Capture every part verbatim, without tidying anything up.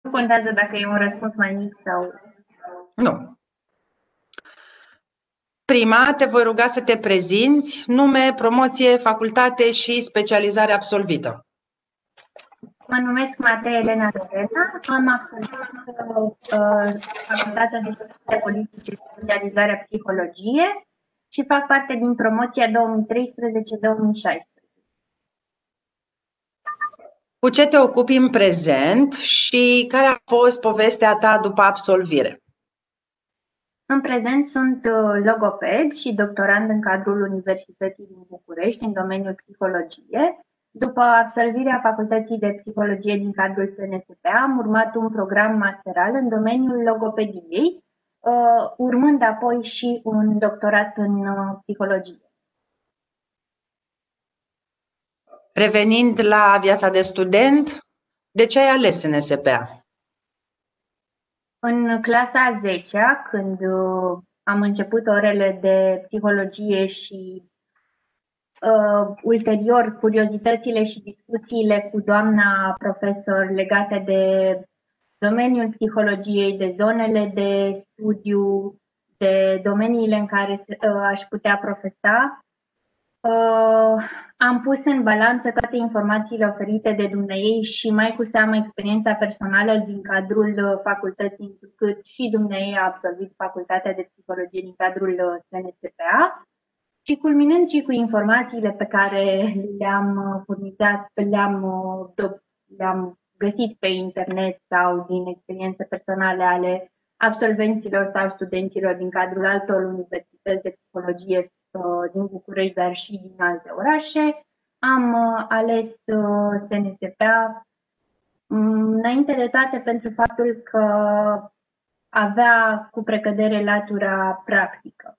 Nu contează dacă e un răspuns mai mic sau... Nu. Prima, te voi ruga să te prezinți, nume, promoție, facultate și specializare absolvită. Mă numesc Matea Elena Lorena, am absolvit uh, Facultatea de Științe Politice și Specializarea Psihologie și fac parte din promoția două mii treisprezece două mii șaisprezece. Cu ce te ocupi în prezent și care a fost povestea ta după absolvire? În prezent sunt logoped și doctorand în cadrul Universității din București, în domeniul psihologie. După absolvirea Facultății de Psihologie din cadrul S N S P A, am urmat un program masteral în domeniul logopediei, urmând apoi și un doctorat în psihologie. Revenind la viața de student, de ce ai ales S N S P A? În clasa a zecea, când am început orele de psihologie și Uh, ulterior, curiozitățile și discuțiile cu doamna profesor legate de domeniul psihologiei, de zonele de studiu, de domeniile în care uh, aș putea profesa, uh, am pus în balanță toate informațiile oferite de dumneei și mai cu seamă experiența personală din cadrul facultății, cât și dumneei a absolvit facultatea de psihologie din cadrul S N S P A. Și culminând și cu informațiile pe care le-am furnizat, le-am, le-am găsit pe internet sau din experiențe personale ale absolvenților sau studenților din cadrul altor universități de psihologie din București, dar și din alte orașe, am ales S N S P A înainte de toate pentru faptul că avea cu precădere latura practică.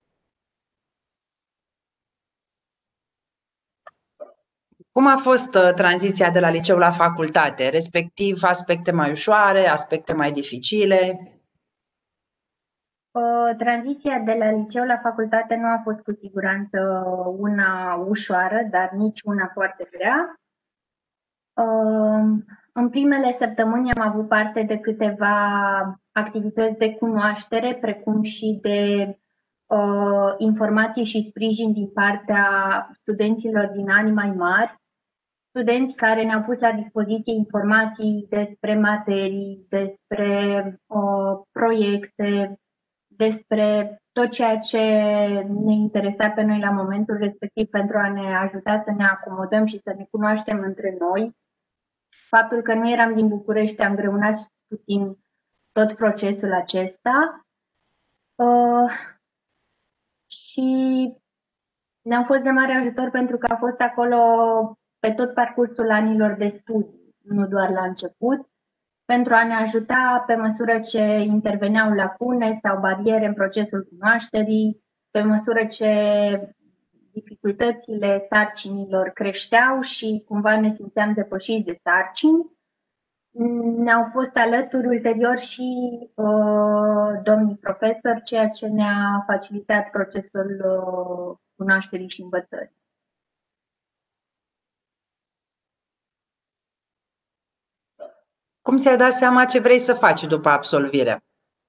Cum a fost uh, tranziția de la liceu la facultate, respectiv aspecte mai ușoare, aspecte mai dificile? Uh, tranziția de la liceu la facultate nu a fost cu siguranță una ușoară, dar nici una foarte grea. Uh, în primele săptămâni am avut parte de câteva activități de cunoaștere, precum și de uh, informații și sprijin din partea studenților din anii mai mari, studenți care ne-au pus la dispoziție informații despre materii, despre uh, proiecte, despre tot ceea ce ne interesa pe noi la momentul respectiv pentru a ne ajuta să ne acomodăm și să ne cunoaștem între noi. Faptul că nu eram din București a îngreunat puțin tot procesul acesta. Uh, și ne-au fost de mare ajutor pentru că a fost acolo pe tot parcursul anilor de studii, nu doar la început, pentru a ne ajuta pe măsură ce interveneau lacune sau bariere în procesul cunoașterii, pe măsură ce dificultățile sarcinilor creșteau și cumva ne simțeam depășiți de sarcini. Ne-au fost alături ulterior și uh, domnii profesori, ceea ce ne-a facilitat procesul uh, cunoașterii și învățării. Cum ți-ai dat seama ce vrei să faci după absolvire?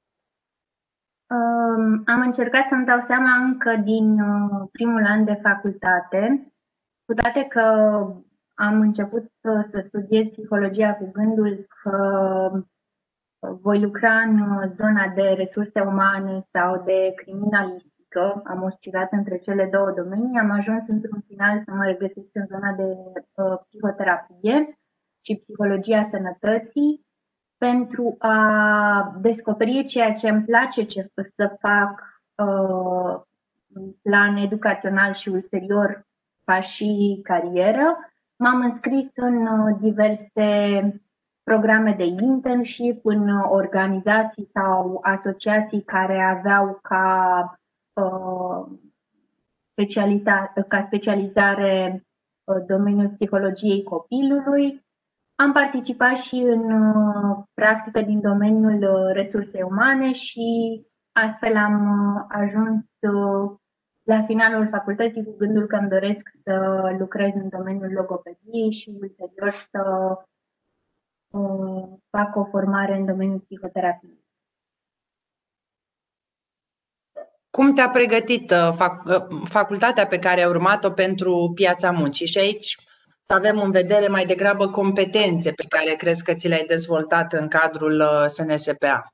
Um, am încercat să-mi dau seama încă din uh, primul an de facultate, cu toate că am început să, să studiez psihologia cu gândul că voi lucra în zona de resurse umane sau de criminalistică, am oscilat între cele două domenii, am ajuns într-un final să mă regăsesc în zona de uh, psihoterapie și psihologia sănătății, pentru a descoperi ceea ce îmi place ce, să fac uh, în plan educațional și ulterior ca și carieră. M-am înscris în uh, diverse programe de internship, în organizații sau asociații care aveau ca, uh, specialitate, ca specializare uh, domeniul psihologiei copilului. Am participat și în uh, practică din domeniul uh, resurse umane și astfel am uh, ajuns uh, la finalul facultății cu gândul că îmi doresc să lucrez în domeniul logopediei și ulterior să uh, fac o formare în domeniul psihoterapiei. Cum te-a pregătit uh, fac, uh, facultatea pe care ai urmat-o pentru piața muncii? Și aici să avem în vedere mai degrabă competențe pe care crezi că ți le-ai dezvoltat în cadrul uh, S N S P A.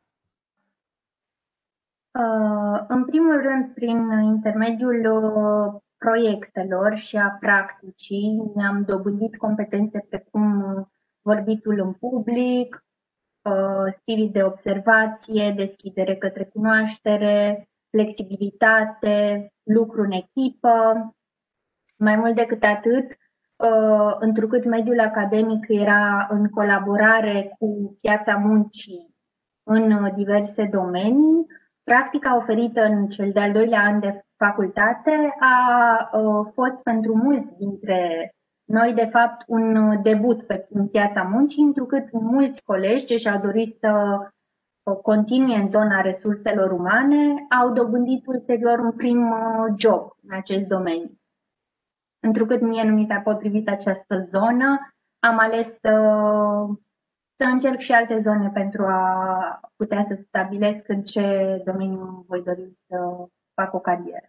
Uh, în primul rând, prin intermediul uh, proiectelor și a practicii, mi-am dobândit competențe precum uh, vorbitul în public, uh, spirit de observație, deschidere către cunoaștere, flexibilitate, lucru în echipă. Mai mult decât atât, uh, întrucât mediul academic era în colaborare cu piața muncii în uh, diverse domenii, practica oferită în cel de-al doilea an de facultate a uh, fost pentru mulți dintre noi, de fapt, un debut pe în piața muncii, întrucât mulți colegi ce și-au dorit să continue în zona resurselor umane au dobândit ulterior un prim uh, job în acest domeniu. Întrucât mie nu mi s-a potrivit această zonă, am ales să, să încerc și alte zone pentru a putea să stabilesc în ce domeniu voi dori să fac o carieră.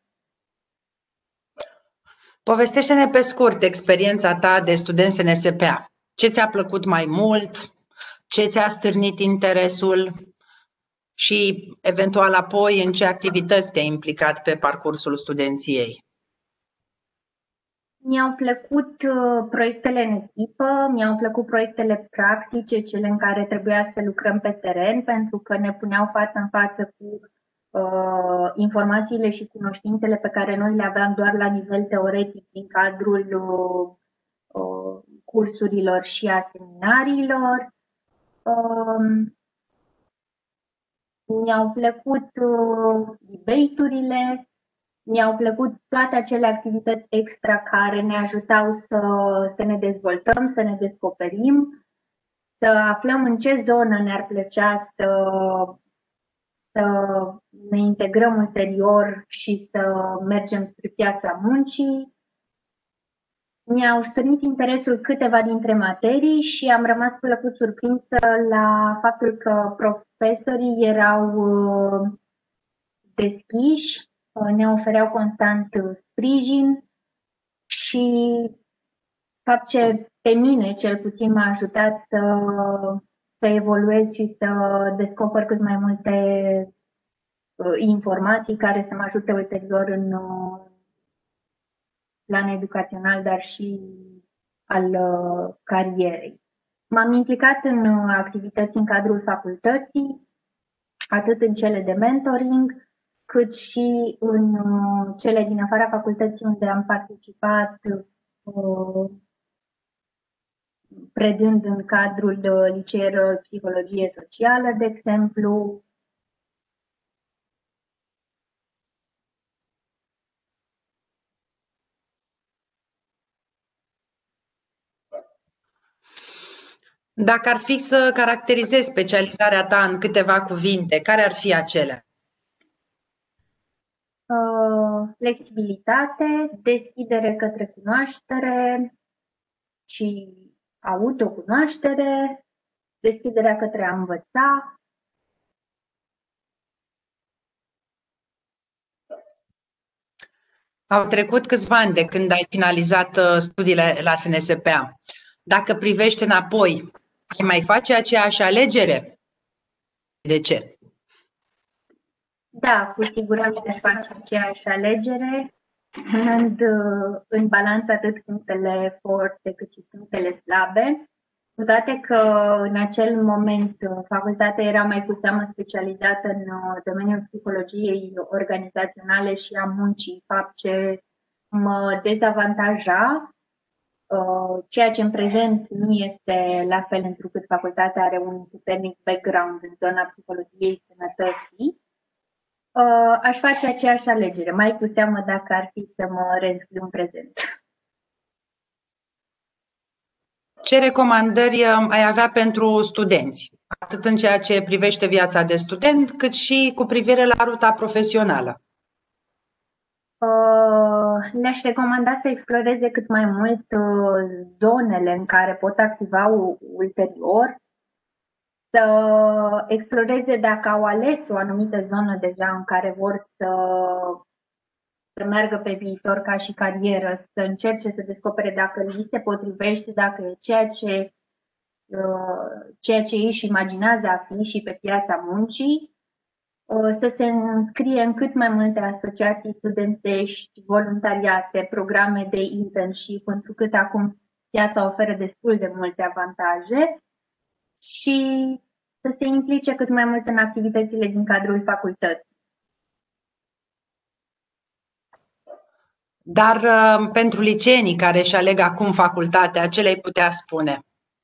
Povestește-ne pe scurt experiența ta de student S N S P A. Ce ți-a plăcut mai mult? Ce ți-a stârnit interesul? Și eventual apoi în ce activități te-ai implicat pe parcursul studenției? Mi-au plăcut uh, proiectele în echipă, mi-au plăcut proiectele practice, cele în care trebuia să lucrăm pe teren, pentru că ne puneau față în față cu uh, informațiile și cunoștințele pe care noi le aveam doar la nivel teoretic din cadrul uh, uh, cursurilor și a seminariilor. Uh, mi-au plăcut uh, debate-urile, mi-au plăcut toate acele activități extra care ne ajutau să, să ne dezvoltăm, să ne descoperim, să aflăm în ce zonă ne-ar plăcea să, să ne integrăm ulterior și să mergem spre piața muncii. Mi-au stârnit interesul câteva dintre materii și am rămas plăcut surprinsă la faptul că profesorii erau deschiși, ne ofereau constant sprijin și fapt ce pe mine cel puțin m-a ajutat să, să evoluez și să descoper cât mai multe informații care să mă ajute ulterior în plan educațional, dar și al carierei. M-am implicat în activități în cadrul facultății, atât în cele de mentoring, cât și în cele din afara facultății unde am participat uh, predând în cadrul liceelor psihologie socială, de exemplu. Dacă ar fi să caracterizezi specializarea ta în câteva cuvinte, care ar fi acelea? Uh, flexibilitate, deschidere către cunoaștere și autocunoaștere, deschiderea către a învăța. Au trecut câțiva ani de când ai finalizat studiile la S N S P A. Dacă privești înapoi, ai mai face aceeași alegere? De ce? Da, cu siguranță aș face aceeași alegere, punând în balanță atât punctele forte cât și punctele slabe, cu toate că în acel moment facultatea era mai cu seamă specializată în domeniul psihologiei organizaționale și a muncii, fapt ce mă dezavantaja, ceea ce în prezent nu este la fel, întrucât facultatea are un puternic background în zona psihologiei sănătății. Aș face aceeași alegere, mai cu seamă dacă ar fi să mă reînscriu în prezent. Ce recomandări ai avea pentru studenți, atât în ceea ce privește viața de student, cât și cu privire la ruta profesională? Le-aș recomanda să exploreze cât mai mult zonele în care pot activa ulterior, să exploreze dacă au ales o anumită zonă deja în care vor să, să meargă pe viitor ca și carieră, să încerce să descopere dacă li se potrivește, dacă e ceea ce, ceea ce ei își imaginează a fi și pe piața muncii, să se înscrie în cât mai multe asociații studențești, voluntariate, programe de internship, pentru că acum piața oferă destul de multe avantaje, și să se implice cât mai mult în activitățile din cadrul facultății. Dar uh, pentru liceenii care își aleg acum facultatea, ce le-ai putea spune?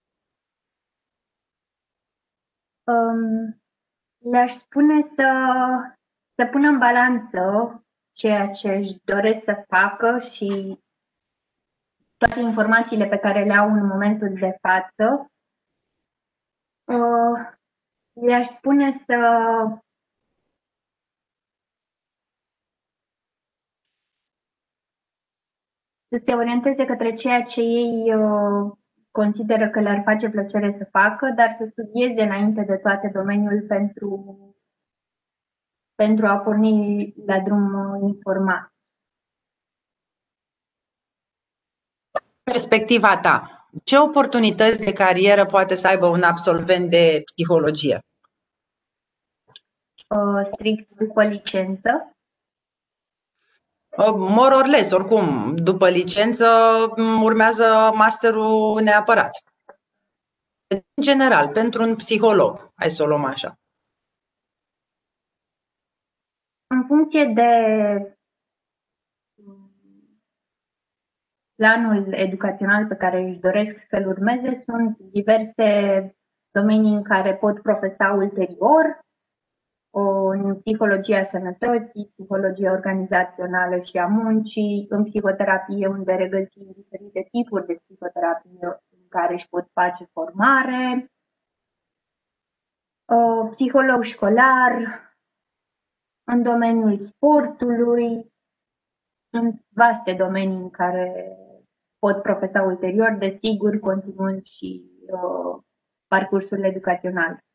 Um, le-aș spune să, să pună în balanță ceea ce își doresc să facă și toate informațiile pe care le au în momentul de față. Uh, le-aș spune să să se orienteze către ceea ce ei uh, consideră că le-ar face plăcere să facă, dar să studieze înainte de toate domeniul pentru, pentru a porni la drum informat. Perspectiva ta, ce oportunități de carieră poate să aibă un absolvent de psihologie? Uh, strict după licență. More or less, oricum, după licență urmează masterul neapărat. În general, pentru un psiholog, hai să o luăm așa. În funcție de planul educațional pe care își doresc să-l urmeze, sunt diverse domenii în care pot profesa ulterior, în psihologia sănătății, psihologia organizațională și a muncii, în psihoterapie, unde regăsim diferite tipuri de psihoterapie în care își pot face formare, psiholog școlar, în domeniul sportului, sunt vaste domenii în care pot profesa ulterior, desigur, continuând și uh, parcursul educațional.